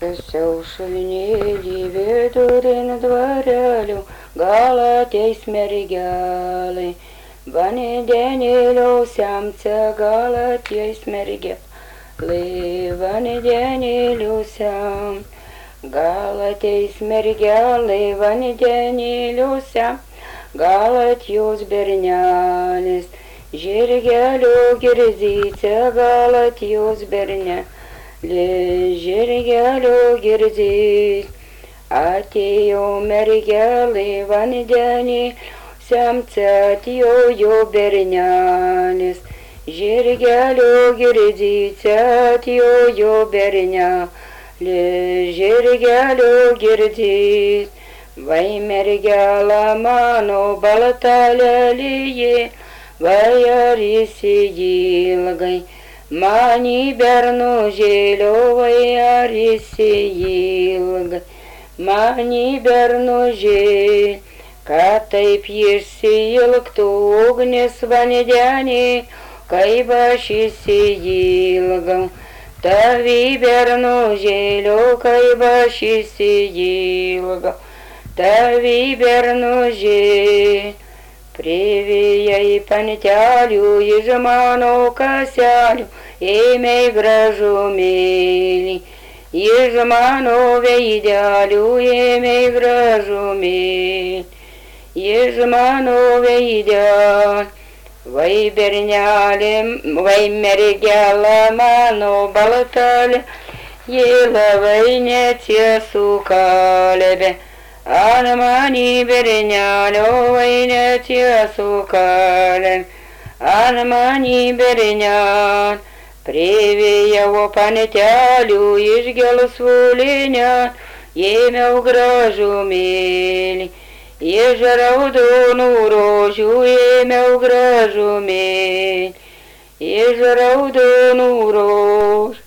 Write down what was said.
Šaušalnėlį vidurin dvarelių, gal ateis mergelė. Vandenėlio semce gal ateis mergelė. Vandenėlio sem, gal ateis mergelė. Vandenėlio sem, gal atjos bernelis. Žirgelio girzyce, gal atjos bernelis. Žirgelio girdys, atėjo mergelė vandenį, semce atėjo jo bernelis. Žirgelio girdyse atėjo jo bernelis. Žirgelio girdys, vai mergelė mano balta lelijė, vai ar įsiilgai. Mani bernužėlio, vai ar įsiilgai, mani bernužėlio, kad taip išsiilgtų ugnis vandenį, kaip aš įsiilgau. Tavi bernužėlio, kaip aš įsiilgau, tavi bernužėlio. Privijai pantelių iš mano kaselių, ėmei gražumėlį. Iš mano veidelių ėmei gražumėlį. Iš mano veidelį. Vai bernelė, vai mergelė mano baltalė, ji labai netiesų kalbė. An mani bernelio, vai netiesų kalbė. An mani bernelio, privijau pantelių iš gelsvų linių, ėmiau gražumėlį. Iš raudonų rožių ėmiau gražumėlį. Iš raudonų rožių